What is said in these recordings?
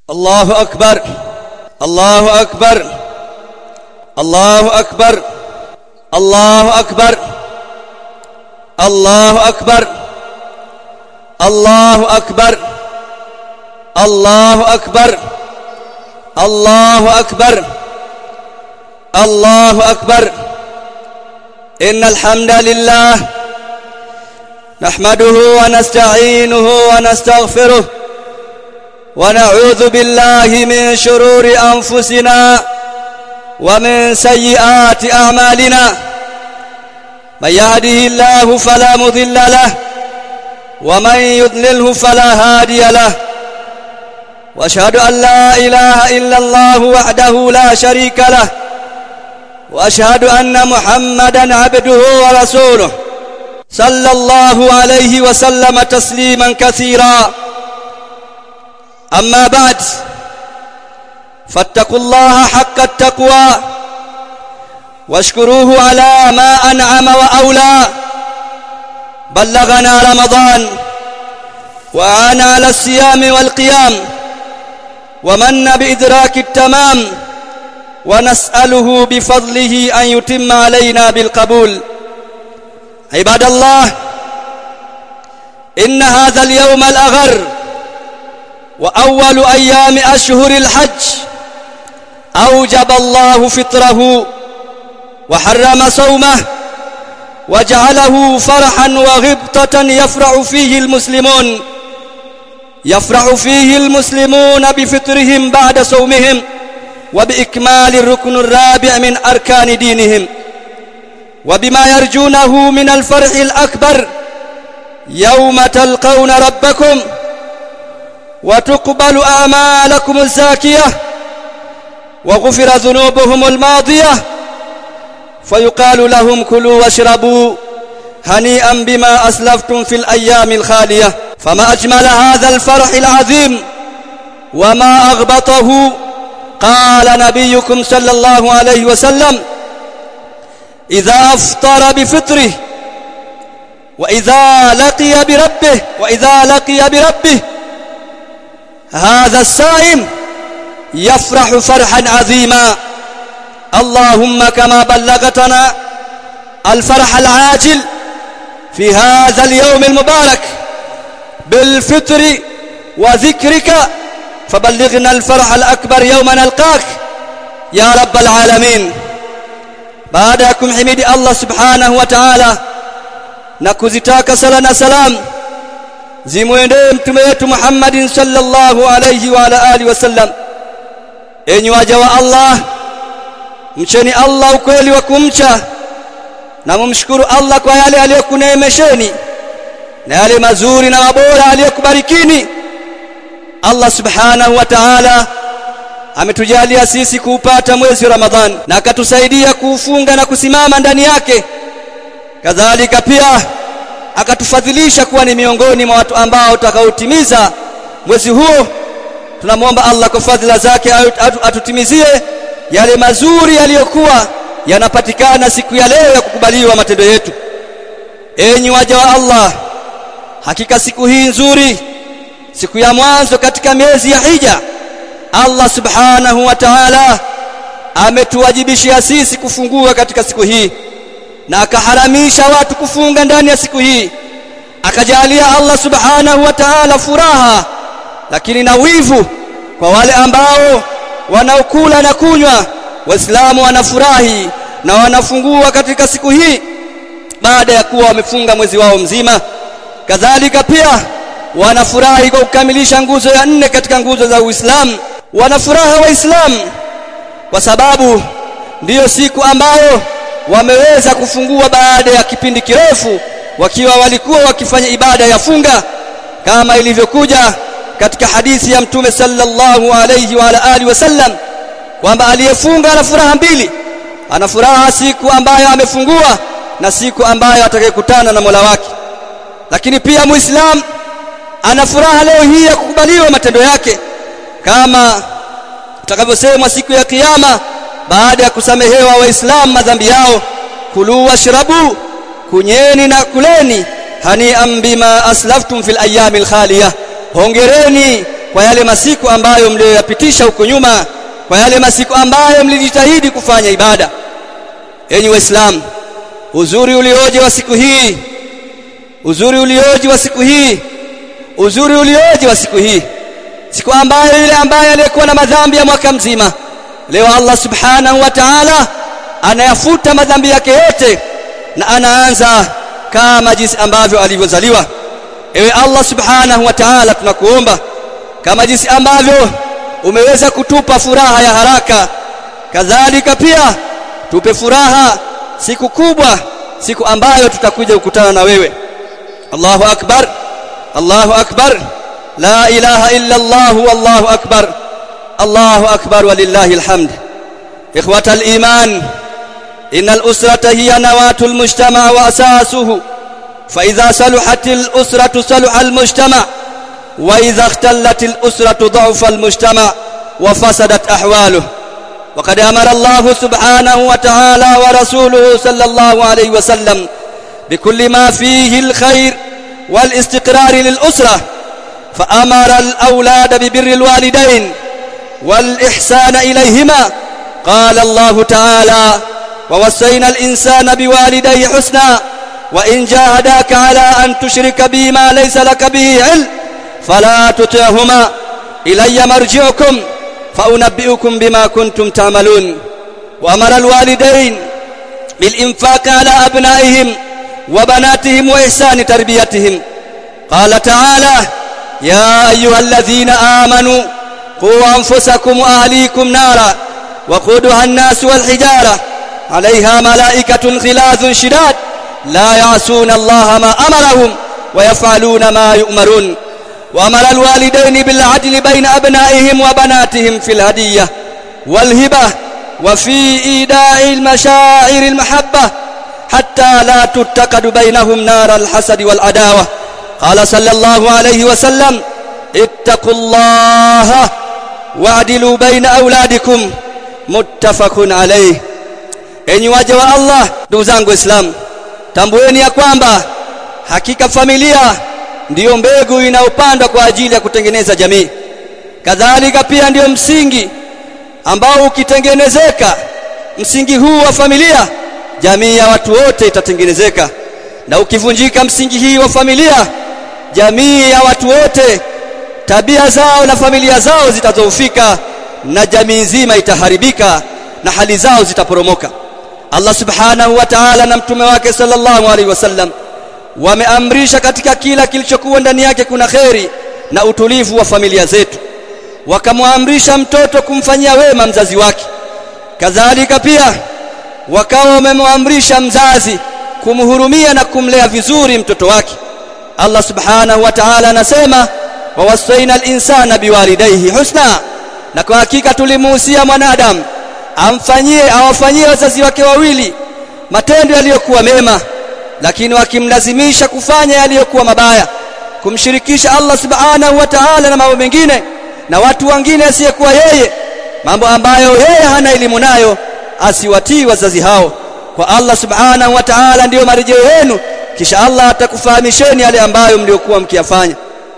الله أكبر الله أكبر الله أكبر الله أكبر الله أكبر الله أكبر الله أكبر الله أكبر الله أكبر إن الحمد لله نحمده ونستعينه ونستغفره ونعوذ بالله من شرور أنفسنا ومن سيئات أعمالنا من يهده الله فلا مضل له ومن يضلله فلا هادي له وأشهد أن لا إله إلا الله وحده لا شريك له وأشهد أن محمدا عبده ورسوله صلى الله عليه وسلم تسليما كثيرا أما بعد فاتقوا الله حق التقوى واشكروه على ما أنعم وأولى بلغنا رمضان وأعان على الصيام والقيام ومن بإدراك التمام ونسأله بفضله أن يتم علينا بالقبول عباد الله إن هذا اليوم الأغر وأول أيام أشهر الحج أوجب الله فطره وحرم صومه وجعله فرحا وغبطة يفرح فيه المسلمون بفطرهم بعد صومهم وبإكمال الركن الرابع من أركان دينهم وبما يرجونه من الفرح الأكبر يوم تلقون ربكم وتقبل أعمالكم الزاكية وغفر ذنوبهم الماضية فيقال لهم كلوا واشربوا هنيئا بما أسلفتم في الأيام الخالية فما أجمل هذا الفرح العظيم وما أغبطه قال نبيكم صلى الله عليه وسلم إذا أفطر بفطره وإذا لقي بربه هذا الصائم يفرح فرحا عظيما اللهم كما بلغتنا الفرح العاجل في هذا اليوم المبارك بالفطر وذكرك فبلغنا الفرح الأكبر يوم نلقاك يا رب العالمين بعدكم حميد الله سبحانه وتعالى نكوزتاك سلنا سلام zimwendee mtume wetu Muhammadin sallallahu alayhi wa ala alihi wasallam. Enyi waja wa Allah, mcheni Allah ukweli wa kumcha na mumshukuru Allah kwa yale aliyokuneemesheni na yale mazuri na mabora aliyokubarikini. Allah subhanahu wa ta'ala ametujalia sisi kuupata mwezi wa Ramadhan na akatusaidia kuufunga na kusimama ndani yake. Kadhalika pia akatufadhilisha kuwa ni miongoni mwa watu ambao tutakaotimiza mwezi huo. Tunamuomba Allah kwa fadhila zake atutimizie yale mazuri yaliyokuwa yanapatikana siku ya leo ya kukubaliwa matendo yetu. Enyi waja wa Allah, hakika siku hii nzuri, siku ya mwanzo katika miezi ya Hija, Allah subhanahu wa ta'ala ametuwajibishia sisi kufungua katika siku hii na akaharamisha watu kufunga ndani ya siku hii. Akajalia Allah subhanahu wa ta'ala furaha lakini na wivu kwa wale ambao wanaokula na kunywa. Waislamu wanafurahi na wanafungua katika siku hii baada ya kuwa wamefunga mwezi wao mzima. Kadhalika pia wanafurahi kwa kukamilisha nguzo ya 4 katika nguzo za Uislamu. Wanafuraha Waislamu kwa sababu ndiyo siku ambayo wameweza kufungua baada ya kipindi kirefu wakiwa walikuwa wakifanya ibada ya funga, kama ilivyokuja katika hadithi ya Mtume sallallahu alayhi wa ala alihi wasallam kwamba aliyefunga ana furaha mbili. Ana furaha siku ambayo amefungua na siku ambayo atakayekutana na Mola wake. Lakini pia Muislamu ana furaha leo hii ya kukubaliwa matendo yake, kama tutakavyosema siku ya kiyama baada ya kusamehewa Waislamu madhambi yao, kulu washrabu, kunyeni na kuleni, hani'an bima aslaftum fil ayyamil khaliyah, hongereni kwa yale masiku ambayo mliyoyapitisha huko nyuma, kwa yale masiku ambayo mlijitahidi kufanya ibada. Enyi Waislamu, uzuri ulioje wa siku hii, uzuri ulioje wa siku hii, uzuri ulioje wa siku hii, siku ambayo yule ambaye aliyekuwa na madhambi ya mwaka mzima, leo Allah subhanahu wa ta'ala anayafuta madhambi yake yote na anaanza kama jinsi ambavyo alivyozaliwa. Ewe Allah subhanahu wa ta'ala, tunakuomba kama jinsi ambavyo umeweza kutupa furaha ya haraka, kadhalika pia tupe furaha siku kubwa, siku ambayo tutakuja kukutana na wewe. Allahu akbar, Allahu akbar, la ilaha illa Allah, wallahu akbar, Allahu akbar walillahi alhamd. Ikhwatal iman, innal usrata hiya nawatul mujtama wa asasuhu, fa idha saluhatil usratu saluha al mujtama, wa idha ikhtalatil usratu dha'afa al mujtama wa fasadat ahwaluhu. وقد أمر الله سبحانه وتعالى ورسوله صلى الله عليه وسلم بكل ما فيه الخير والاستقرار للأسرة، فأمر الأولاد ببر الوالدين والإحسان إليهما. قال الله تعالى: ووصينا الإنسان بوالديه حسنا وإن جاهداك على أن تشرك بي ما ليس لك به علم فلا تطعهما إلي مرجعكم فأنبئكم بما كنتم تعملون. وأمر الوالدين بالإنفاق على أبنائهم وبناتهم وإحسان تربيتهم. قال تعالى: يا أيها الذين آمنوا قوا أنفسكم وأهليكم نارا وقودها الناس والحجارة عليها ملائكة غلاظ شداد لا يعصون الله ما أمرهم ويفعلون ما يؤمرون. وأمر الوالدين بالعدل بين أبنائهم وبناتهم في الهدية والهبة وفي إيداء المشاعر المحبة حتى لا تتقد بينهم نار الحسد والعداوة. قال صلى الله عليه وسلم: اتقوا الله واعدلوا بين أولادكم، متفق عليه. Enyi waja wa Allah, ndugu zangu Waislamu, tambueni ya kwamba hakika familia ndiyo mbegu inayopandwa kwa ajili ya kutengeneza jamii. Kadhalika pia ndiyo msingi ambao ukitengenezeka, msingi huu wa familia, jamii ya watu wote itatengenezeka. Na ukivunjika msingi hii wa familia, jamii ya watu wote, tabia zao na familia zao zitadhoofika na jamii nzima itaharibika na hali zao zitaporomoka. Allah subhanahu wa ta'ala na mtume wake sallallahu alaihi wasallam wameamrisha katika kila kilichokuwa ndani yake kuna kheri na utulivu wa familia zetu. Wakamwamrisha mtoto kumfanyia wema mzazi wake, kadhalika pia wakawa wamemwamrisha mzazi kumhurumia na kumlea vizuri mtoto wake. Allah subhanahu wa ta'ala anasema: wawasaina al-insana biwalidayhi husna, na kwa hakika tulimuhusia mwanadamu awafanyie wazazi wake wawili matendo yaliyokuwa mema, lakini wakimlazimisha kufanya yaliyokuwa mabaya, kumshirikisha Allah subhanahu wa ta'ala na mambo mengine na watu wengine asiyekuwa yeye, mambo ambayo yeye hana elimu nayo, asiwatii wazazi hao. Kwa Allah subhanahu wa ta'ala ndiyo marejeo yenu, kisha Allah atakufahamisheni yale ambayo mliokuwa mkiyafanya.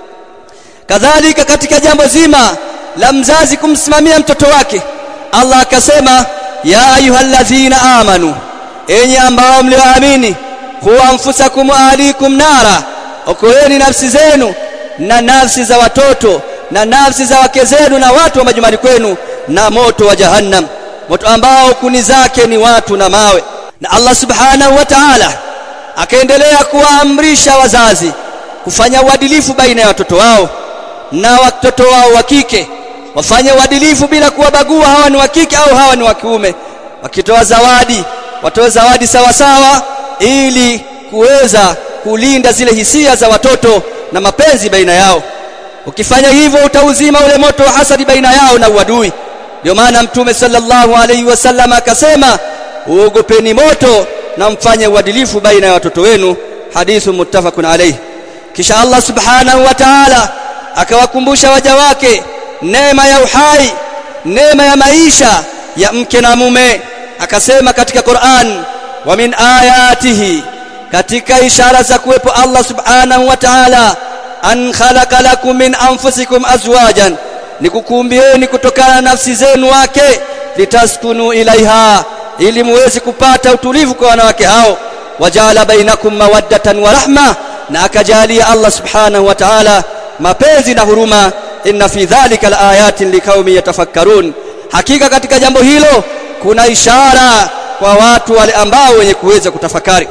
Kadhalika katika jambo zima la mzazi kumsimamia mtoto wake, Allah akasema: ya ayyuhalladhina amanu, enyi ambao mlioamini, qu anfusakum wa ahlikum nara, okoeni nafsi zenu na nafsi za watoto na nafsi za wake zenu na watu wa majumbani kwenu na moto wa jahannam, moto ambao kuni zake ni watu na mawe. Na Allah subhanahu wa ta'ala akaendelea kuwaamrisha wazazi kufanya uadilifu baina ya watoto wao na watoto wao wa kike, wafanye uadilifu bila kuwabagua hawa ni wa kike au hawa ni wa kiume. Wakitoa zawadi, watoe zawadi sawa sawa, ili kuweza kulinda zile hisia za watoto na mapenzi baina yao. Ukifanya hivyo utauzima ule moto wa hasadi baina yao na uadui. Ndio maana Mtume sallallahu alaihi wasallam akasema: uogopeni moto na mfanye uadilifu baina ya watoto wenu. Hadithu muttafaqun alayhi. Kisha Allah subhanahu wa ta'ala akawakumbusha waja wake neema ya uhai, neema ya maisha ya mke na mume. Akasema katika Qur'an: wa min ayatihi, katika ishara za kuwepo Allah subhanahu wa ta'ala an khalaqa lakum min anfusikum azwajan, nikukumbieni kutokana na nafsi zenu wake, litaskunu ilaiha, ili muweze kupata utulivu kwa wanawake hao, wajala bainakum mawaddatan wa rahma, na akajalia Allah subhanahu wa ta'ala mapenzi na huruma. Inna fi dhalika alayatin liqaumin yatafakkarun, hakika katika jambo hilo kuna ishara kwa watu wale ambao wenye kuweza kutafakari.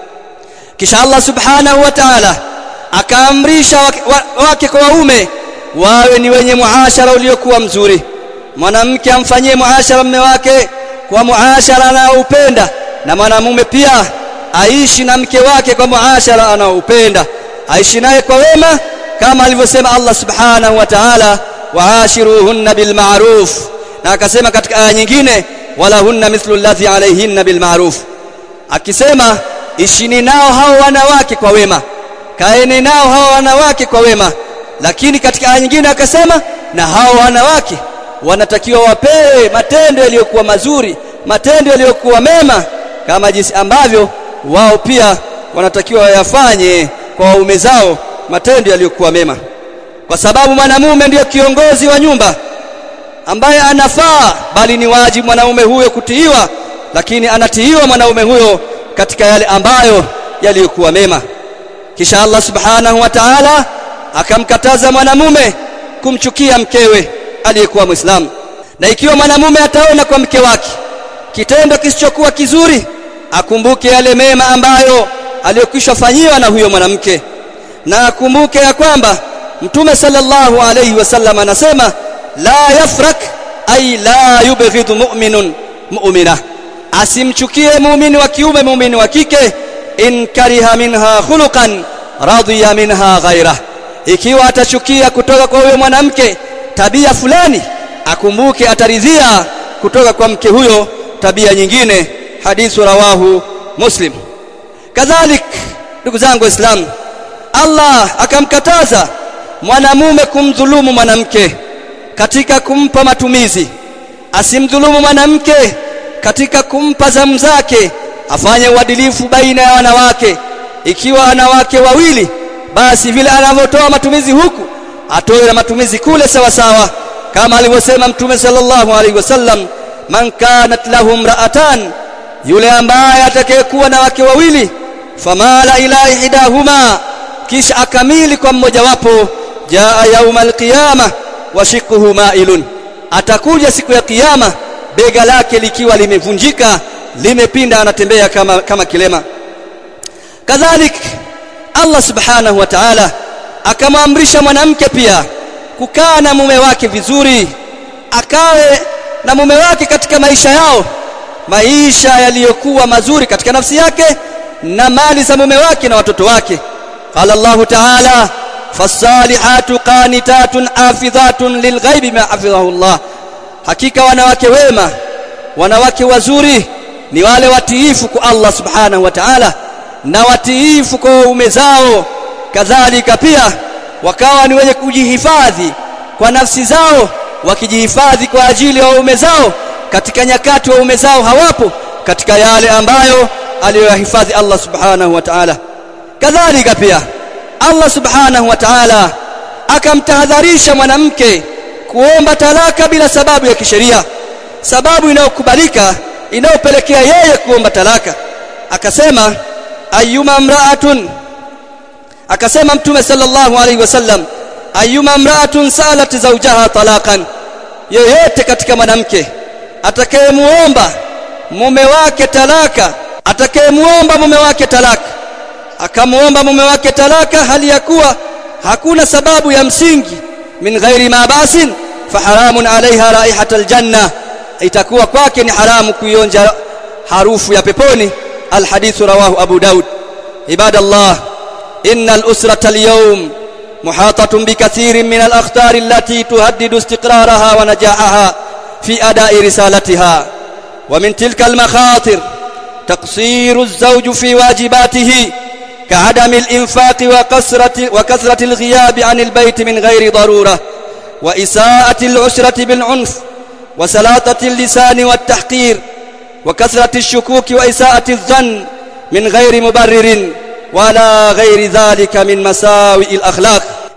Kisha Allah subhanahu wa ta'ala akaamrisha wake kwa waume wawe ni wenye muashara uliokuwa mzuri. Mwanamke amfanyie muashara mume wake kwa muashara anaoupenda, na mwanamume pia aishi na mke wake kwa muashara anaoupenda, aishi naye kwa wema, kama alivyosema Allah subhanahu wa ta'ala, waashiruhunna bil ma'ruf, na akasema katika aya nyingine, walahunna mithlu alladhi alayhinna bil ma'ruf, akisema ishini nao hao wanawake kwa wema, kaeni nao hao wanawake kwa wema. Lakini katika aya nyingine akasema na hao wanawake wanatakiwa wapewe matendo yaliyokuwa mazuri, matendo yaliyokuwa mema, kama jinsi ambavyo wao pia wanatakiwa wayafanye kwa waume zao matendo yaliyokuwa mema, kwa sababu mwanamume ndiyo kiongozi wa nyumba ambaye anafaa, bali ni wajibu mwanaume huyo kutiiwa, lakini anatiiwa mwanaume huyo katika yale ambayo yaliyokuwa mema. Kisha Allah subhanahu wa ta'ala akamkataza mwanamume kumchukia mkewe aliyekuwa Muislamu, na ikiwa mwanamume ataona kwa mke wake kitendo kisichokuwa kizuri, akumbuke yale mema ambayo aliyokwisha fanyiwa na huyo mwanamke, na akumbuke ya kwamba Mtume sallallahu alayhi wasallam anasema la yafrak ay la yubghidu mu'minun mu'mina, asimchukie muumini wa kiume muumini wa kike, in kariha minha khuluqan radiya minha ghayrah, ikiwa atachukia kutoka kwa huyo mwanamke tabia fulani, akumbuke ataridhia kutoka kwa mke huyo tabia nyingine. Hadithu rawahu Muslim. Kadhalik ndugu zangu Waislamu, Allah akamkataza mwanamume kumdhulumu mwanamke katika kumpa matumizi, asimdhulumu mwanamke katika kumpa zamu zake, afanye uadilifu baina ya wanawake. Ikiwa wanawake wawili, basi vile anavyotoa matumizi huku atoe na matumizi kule sawa sawa, kama alivyosema Mtume sallallahu alaihi wasallam, man kanat lahum ra'atan, yule ambaye atakayekuwa na wake wawili, famala ila ihdahuma, kisha akamili kwa mmoja wapo, jaa yaumal qiyamah wa shiqquhu ma'ilun, atakuja siku ya kiyama bega lake likiwa limevunjika, limepinda, anatembea kama kilema. Kadhalik Allah subhanahu wa ta'ala akamwamrisha mwanamke pia kukaa na mume wake vizuri, akawe na mume wake katika maisha yao, maisha yaliyokuwa mazuri katika nafsi yake na mali za mume wake na watoto wake. Qala Allah ta'ala, fasalihatu qanitatun afidhatun lilghaibi ma hafidhahu Allah, hakika wanawake wema, wanawake wazuri ni wale watiifu kwa Allah subhanahu wa ta'ala na watiifu kwa waume zao. Kadhalika pia wakawa ni wenye kujihifadhi kwa nafsi zao, wakijihifadhi kwa ajili ya waume zao katika nyakati waume zao hawapo, katika yale ambayo aliyohifadhi Allah subhanahu wa ta'ala. Kadhalika pia Allah subhanahu wa ta'ala akamtahadharisha mwanamke kuomba talaka bila sababu ya kisheria, sababu inayokubalika inayopelekea yeye kuomba talaka. Akasema ayyuma mra'atun, akasema Mtume sallallahu alaihi wasallam, ayyuma mra'atun salat zawjaha talaqan, yeyote katika mwanamke atakayemuomba mume wake talaka, atakayemuomba mume wake talaka, akamuomba mume wake talaka hali ya kuwa hakuna sababu ya msingi, min ghairi ma basin, faharamun alaiha raihatul janna, itakuwa kwake ni haramu kuionja harufu ya peponi. Alhadithu rawahu Abu Daud. Ibadallah, innal usrata alyawm muhatatun bikathirin min alakhtar allati tuhaddidu istiqraraha wa najahaha fi ada'i risalatiha, wa min tilka almakhatir taqsiru az-zawj fi wajibatihi كعدم الإنفاق وكثرة الغياب عن البيت من غير ضرورة، وإساءة العشرة بالعنف، وسلاطة اللسان والتحقير، وكثرة الشكوك وإساءة الظن من غير مبرر، ولا غير ذلك من مساوئ الأخلاق.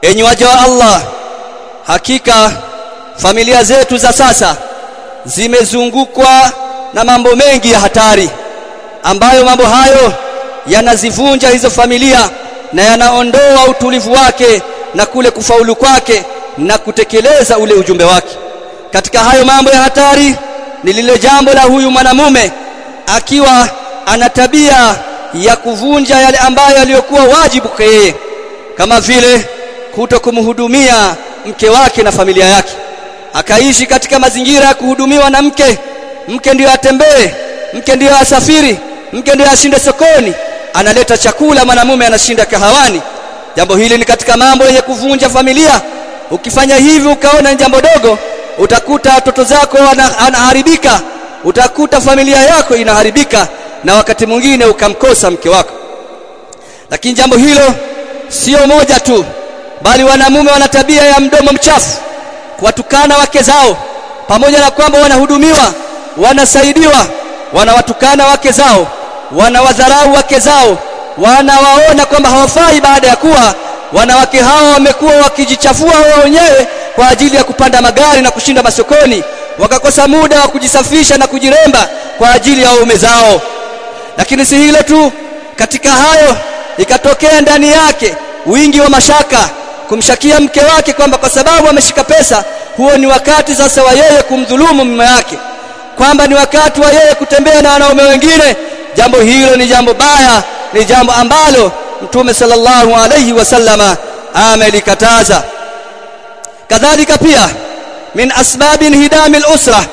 Enyi waja wa Allah, hakika familia zetu za sasa zimezungukwa na mambo mengi ya hatari, ambayo mambo hayo yanazivunja hizo familia na yanaondoa utulivu wake na kule kufaulu kwake na kutekeleza ule ujumbe wake. Katika hayo mambo ya hatari ni lile jambo la huyu mwanamume akiwa ana tabia ya kuvunja yale ambayo aliyokuwa wajibu kwa yeye, kama vile kutokumhudumia mke wake na familia yake. Akaishi katika mazingira ya kuhudumiwa na mke. Mke ndiyo atembee, mke ndiyo asafiri, mke ndiyo ashinde sokoni, analeta chakula, mwanamume anashinda kahawani. Jambo hili ni katika mambo yenye kuvunja familia. Ukifanya hivi ukaona ni jambo dogo, utakuta watoto zako wanaharibika, utakuta familia yako inaharibika, na wakati mwingine ukamkosa mke wako. Lakini jambo hilo sio moja tu, bali wanamume wana tabia ya mdomo mchafu, kuwatukana wake zao. Pamoja na kwamba wanahudumiwa, wanasaidiwa, wanawatukana wake zao, wanawadharau wake zao, wanawaona kwamba hawafai, baada ya kuwa wanawake hao wamekuwa wakijichafua wao wenyewe kwa ajili ya kupanda magari na kushinda masokoni, wakakosa muda wa kujisafisha na kujiremba kwa ajili ya waume zao. Lakini si hilo tu, katika hayo ikatokea ndani yake wingi wa mashaka, kumshakia mke wake kwamba kwa sababu ameshika pesa, huo ni wakati sasa wa yeye kumdhulumu mume wake, kwamba ni wakati wa yeye kutembea na wanaume wengine. Jambo hilo ni jambo baya, ni jambo ambalo Mtume sallallahu alayhi wasallama amelikataza. Kadhalika pia min asbabi inhidami al-usra,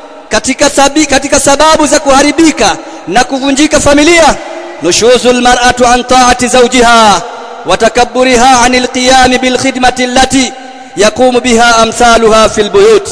katika sababu za kuharibika na kuvunjika familia, nushuzul mar'atu an ta'ati zawjiha wa takabburiha 'anil qiyam bil khidmati allati yaqumu biha amsaluha fil buyut.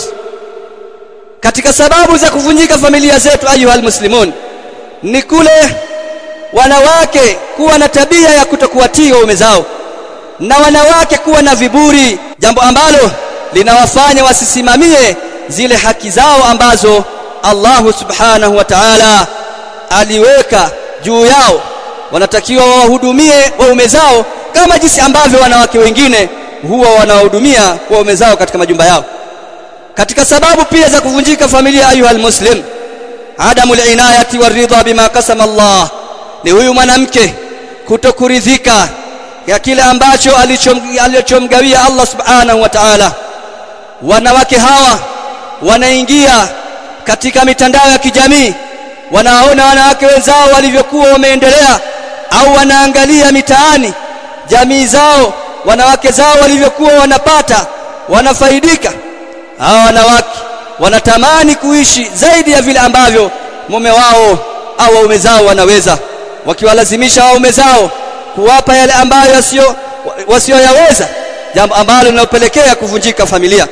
Katika sababu za kuvunjika familia zetu ayuhal muslimun, ni kule wanawake kuwa na tabia ya kutokuwatii waume zao, na wanawake kuwa na viburi, jambo ambalo linawafanya wasisimamie zile haki zao ambazo Allah subhanahu wa ta'ala aliweka juu yao. Wanatakiwa wahudumie waume zao kama jinsi ambavyo wanawake wengine huwa wanahudumia waume zao katika majumba yao. Katika sababu pia za kuvunjika familia ayuhal muslim, adamul inayati waridha bima qasama Allah, ni huyu mwanamke kutokuridhika ya kile ambacho alichomgawia Allah subhanahu wa ta'ala. Wanawake hawa wanaingia katika mitandao ya kijamii, wanaona wanawake wenzao walivyokuwa wameendelea, au wanaangalia mitaani jamii zao, wanawake zao walivyokuwa wanapata, wanafaidika. Hawa wanawake wanatamani kuishi zaidi ya vile ambavyo mume wao au waume zao wanaweza, wakiwalazimisha waume zao kuwapa yale ambayo wasioyaweza, jambo ambalo linapelekea kuvunjika familia.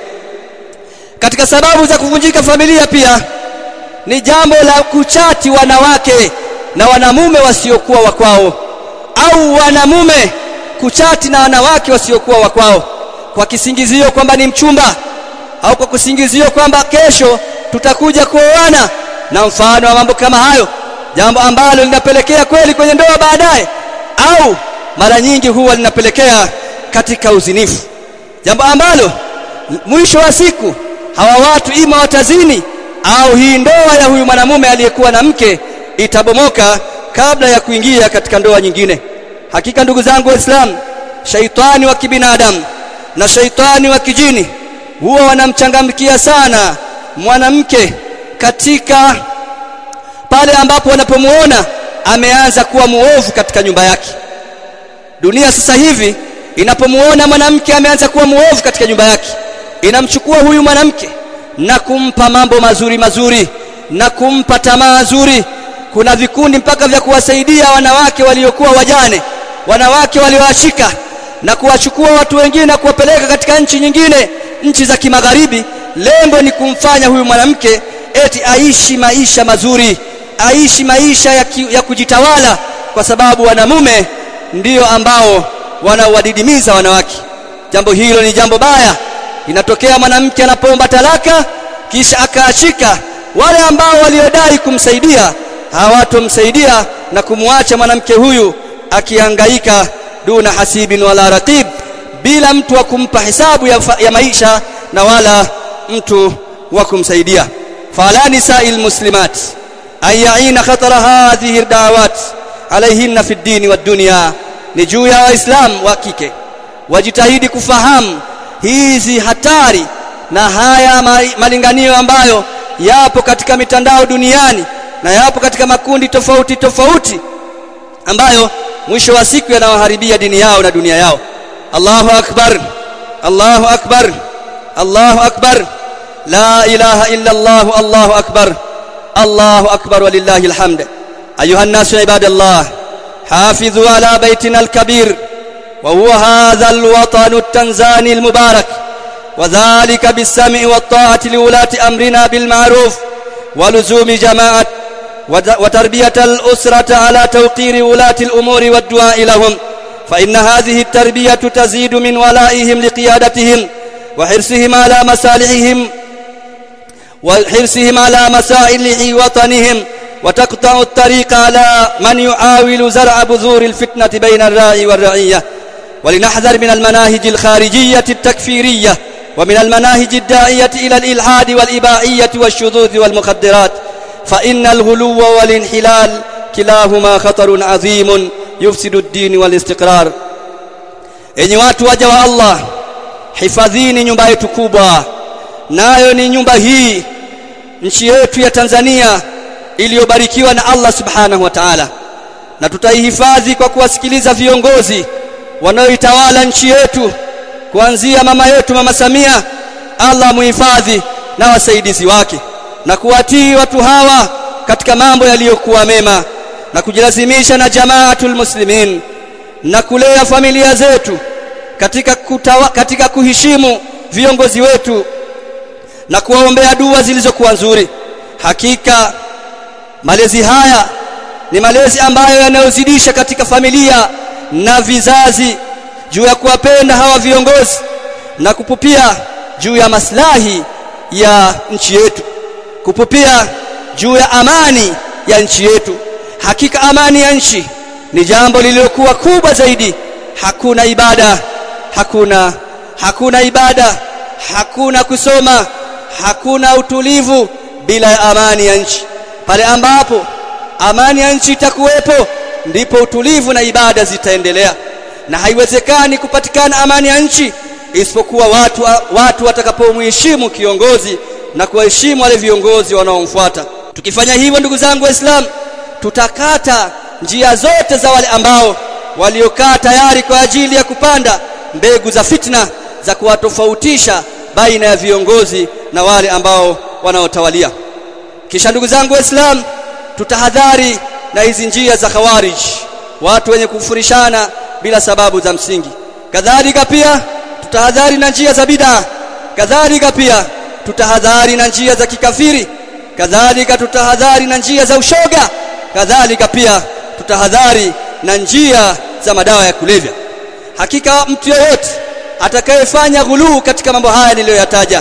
Katika sababu za kuvunjika familia pia ni jambo la kuchati wanawake na wanamume wasiokuwa wa kwao, au wanamume kuchati na wanawake wasiokuwa wa kwao kwa kisingizio kwamba ni mchumba, au kwa kisingizio kwamba kesho tutakuja kuoana, na mfano wa mambo kama hayo, jambo ambalo linapelekea kweli kwenye ndoa baadaye, au mara nyingi huwa linapelekea katika uzinifu, jambo ambalo mwisho wa siku hawa watu ima watazini, au hii ndoa ya huyu mwanamume aliyekuwa na mke itabomoka kabla ya kuingia katika ndoa nyingine. Hakika ndugu zangu Waislamu, shaitani wa kibinadamu na shaitani wa kijini huwa wanamchangamkia sana mwanamke katika pale ambapo wanapomuona ameanza kuwa muovu katika nyumba yake. Dunia sasa hivi inapomuona mwanamke ameanza kuwa muovu katika nyumba yake, inamchukua huyu mwanamke na kumpa mambo mazuri mazuri na kumpa tamaa nzuri. Kuna vikundi mpaka vya kuwasaidia wanawake waliokuwa wajane, wanawake walioashika, na kuwachukua watu wengine na kuwapeleka katika nchi nyingine, nchi za kimagharibi. Lengo ni kumfanya huyu mwanamke eti aishi maisha mazuri, aishi maisha ya kujitawala, kwa sababu wanamume ndio ambao wanawadidimiza wanawake. Jambo hilo ni jambo baya. Inatokea mwanamke anapoomba talaka kisha akaachika, wale ambao waliodai kumsaidia hawatomsaidia na kumwacha mwanamke huyu akihangaika duna hasibin wala raqib, bila mtu wa kumpa hesabu ya maisha na wala mtu wa kumsaidia. Fala nisa'il muslimat ay'ina khatara hadhihi ad-da'awat alayhinna fi ad-din wa ad-dunya, ni juu ya waislamu wa kike wajitahidi kufahamu hizi hatari na haya malinganio ambayo yapo katika mitandao duniani na yapo katika makundi tofauti tofauti ambayo mwisho wa siku yanawaharibia dini yao na dunia yao. Allahu akbar, Allahu akbar, Allahu akbar, la ilaha illa Allah, Allahu akbar, Allahu akbar walillahi alhamd. Ayuha an-nasu ibadallah, hafidhu ala baytina al-kabir wa huwa hadha al-watan at-tanzani al-mubarak, wa dhalika bis-sam'i wat-ta'ati liwulati amrina bil ma'ruf wa luzumi jama'at wa tarbiyatal usrati ala tawqiri wulati al-umuri wad-du'a lahum, fa inna hadhihi at-tarbiyatu tazidu min wala'ihim liqiyadatihim wa hirsihim ala masalihihim وحرصهم على مسائل وطنهم، وتقطع الطريق على من يحاول زرع بذور الفتنة بين الراعي والرعية. ولنحذر من المناهج الخارجية التكفيرية ومن المناهج الداعية إلى الإلحاد والإباحية والشذوذ والمخدرات، فإن الغلو والانحلال كلاهما خطر عظيم يفسد الدين والاستقرار. Enyi watu waja wa Allah, hifadhini nyumba yetu kubwa, nayo ni nyumba hii, nchi yetu ya Tanzania iliyobarikiwa na Allah subhanahu wa ta'ala, na tutaihifadhi kwa kuwasikiliza viongozi wanaoitawala nchi yetu, kuanzia mama yetu Mama Samia, Allah muhifadhi, na wasaidizi wake, na kuwatii watu hawa katika mambo yaliyokuwa mema, na kujilazimisha na jamaatul muslimin, na kulea familia zetu katika kuheshimu viongozi wetu na kuwaombea dua zilizokuwa nzuri. Hakika malezi haya ni malezi ambayo yanayozidisha katika familia na vizazi juu ya kuwapenda hawa viongozi na kupupia juu ya maslahi ya nchi yetu, kupupia juu ya amani ya nchi yetu. Hakika amani ya nchi ni jambo lililokuwa kubwa zaidi. Hakuna ibada, hakuna ibada, hakuna kusoma, hakuna utulivu bila ya amani ya nchi. Pale ambapo amani ya nchi itakuwepo, ndipo utulivu na ibada zitaendelea, na haiwezekani kupatikana amani ya nchi isipokuwa watu watakapomheshimu kiongozi na kuheshimu wale viongozi wanaomfuata. Tukifanya hivyo, ndugu zangu Waislamu, tutakata njia zote za wale ambao waliokaa tayari kwa ajili ya kupanda mbegu za fitna za kuwatofautisha baina ya viongozi na wale ambao wanaotawalia. Kisha ndugu zangu Waislamu, tutahadhari na hizi njia za khawarij, watu wenye kufurishana bila sababu za msingi. Kadhalika pia tutahadhari na njia za bid'a, kadhalika pia tutahadhari na njia za kikafiri, kadhalika tutahadhari na njia za ushoga, kadhalika pia tutahadhari na njia za madawa ya kulevya. Hakika mtu yeyote atakayefanya ghuluu katika mambo haya niliyoyataja,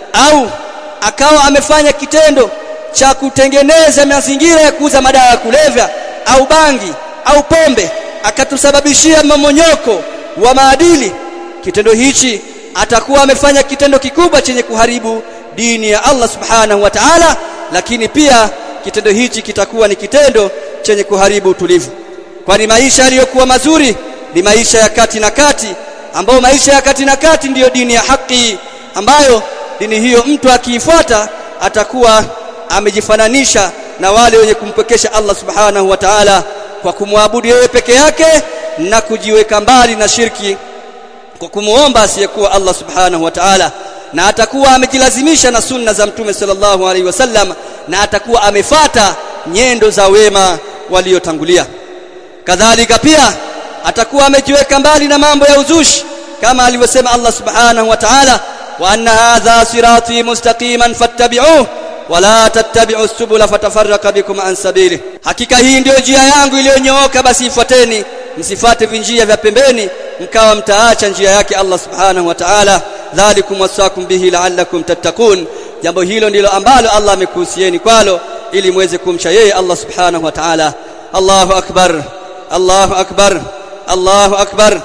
au akawa amefanya kitendo cha kutengeneza mazingira ya kuuza madawa ya kulevya au bangi au pombe, akatusababishia mmomonyoko wa maadili, kitendo hichi atakuwa amefanya kitendo kikubwa chenye kuharibu dini ya Allah subhanahu wa ta'ala, lakini pia kitendo hichi kitakuwa ni kitendo chenye kuharibu utulivu. Kwani maisha yaliyokuwa mazuri ni maisha ya kati na kati, ambao maisha ya kati na kati ndiyo dini ya haki, ambayo dini hiyo mtu akiifuata atakuwa amejifananisha na wale wenye kumpekesha Allah subhanahu wa ta'ala kwa kumwabudu yeye peke yake na kujiweka mbali na shirki kwa kumuomba asiyekuwa Allah subhanahu wa ta'ala, na atakuwa amejilazimisha na sunna za Mtume sallallahu alaihi wasallam, na atakuwa amefata nyendo za wema waliotangulia. Kadhalika pia atakuwa amejiweka mbali na mambo ya uzushi, kama alivyosema Allah subhanahu wa ta'ala, wa anna hadha sirati mustaqiman fattabi'uhu wa la tattabi'us subula fatafarraqa bikum an sabili. Hakika hii ndio njia yangu iliyonyooka, basi ifuateni, msifate vinjia vya pembeni mkawa mtaacha njia yake Allah subhanahu wa ta'ala. Dhalikum wasaakum bihi la'allakum tattaqun, jambo hilo ndilo ambalo Allah amekuhusieni kwalo ili muweze kumcha yeye Allah subhanahu wa ta'ala. Allahu akbar, Allahu akbar, Allahu akbar,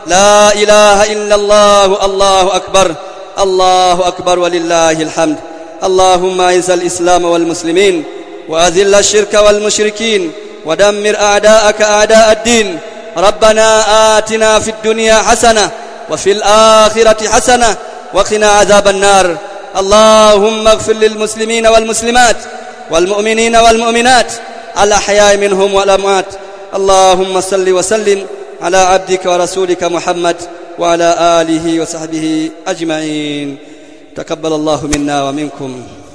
لا إله إلا الله. الله أكبر الله أكبر ولله الحمد. اللهم أعز الإسلام والمسلمين وأذل الشرك والمشركين ودمر أعداءك أعداء الدين. ربنا آتنا في الدنيا حسنة وفي الآخرة حسنة وقنا عذاب النار. اللهم اغفر للمسلمين والمسلمات والمؤمنين والمؤمنات الأحياء منهم والأموات. اللهم صل وسلم على عبدك ورسولك محمد وعلى آله وصحبه أجمعين. تقبل الله منا ومنكم.